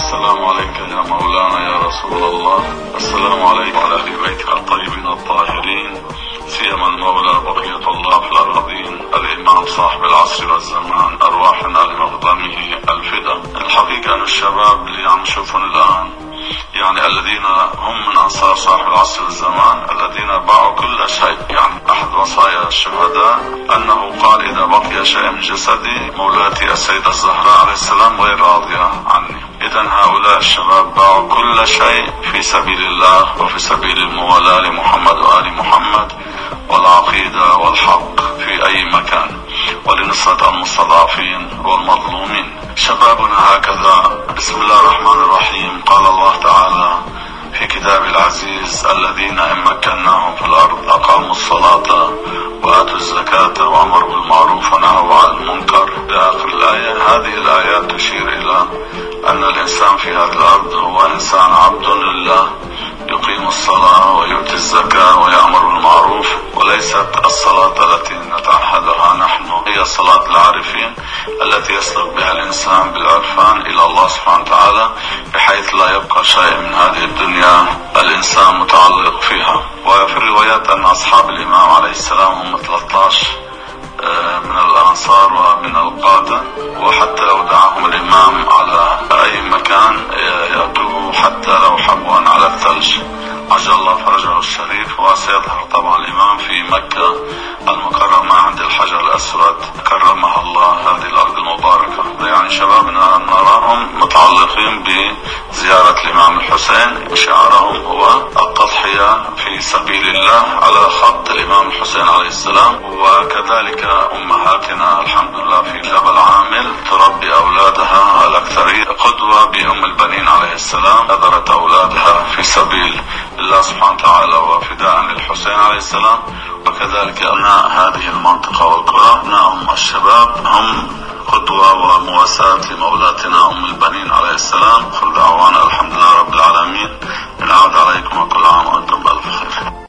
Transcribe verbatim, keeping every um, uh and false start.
السلام عليك يا مولانا يا رسول الله. السلام عليك وعلى أهل بيتك الطيبين الطاهرين، سيما المولى بقية الله في الأرضين، الإمام صاحب العصر والزمان، أرواحنا لمقدمه الفدا. الحقيقة أن الشباب اللي عم يشوفون الآن يعني الذين هم من أنصار صاحب العصر والزمان الذين باعوا كل شيء، يعني أحد وصايا الشهداء أنه قال إذا بقي شيء من جسدي مولاتي السيدة الزهراء عليه السلام غير راضية عني. إذن هؤلاء الشباب باعوا كل شيء في سبيل الله وفي سبيل الموالاة لمحمد وآل محمد والعقيدة والحق في أي مكان ولنصرة المستضعفين والمظلومين. شبابنا هكذا. بسم الله الرحمن الرحيم. قال الله تعالى في كتاب العزيز الذين إن مكناهم في الأرض أقاموا الصلاة وآتوا الزكاة وأمروا بالمعروف ونهوا عن المنكر إلى آخر الآية. هذه الآيات تشير إلى أن الإنسان في هذه الأرض هو إنسان عبد لله يقيم الصلاة ويؤتي الزكاة ويأمر بالمعروف، وليست الصلاة التي نتعهدها نحن هي صلاة العارفين التي يسلك بها الإنسان بالعرفان إلى الله سبحانه وتعالى بحيث لا يبقى شيء من هذه الدنيا الإنسان متعلق فيها. وفي الروايات أن أصحاب الإمام عليه السلام هم ثلاثة عشر من الأنصار ومن القادة، وحتى لو دعاهم الإمام على أي مكان يأتوه حتى لو حبوا على الثلج عجل الله فرجه الشريف. وسيظهر طبعا الإمام في مكة المكرمة عند الحجر الأسود كرمها الله هذه الأرض المباركة. يعني شبابنا نراهم متعلقين بزيارة الإمام الحسين، وشعارهم هو التضحية في سبيل الله على خط الإمام الحسين عليه السلام. وكذلك أمهاتنا الحمد لله في جبل عامل تربي أولادها الأكثرية قدوة بأم البنين عليه السلام، أذرت أولادها في سبيل الله سبحانه وتعالى وفداء للحسين عليه السلام. وكذلك أبناء هذه المنطقة والقرى أبنائهم الشباب هم قدوة ومواساة لمولاتنا أم البنين عليه السلام.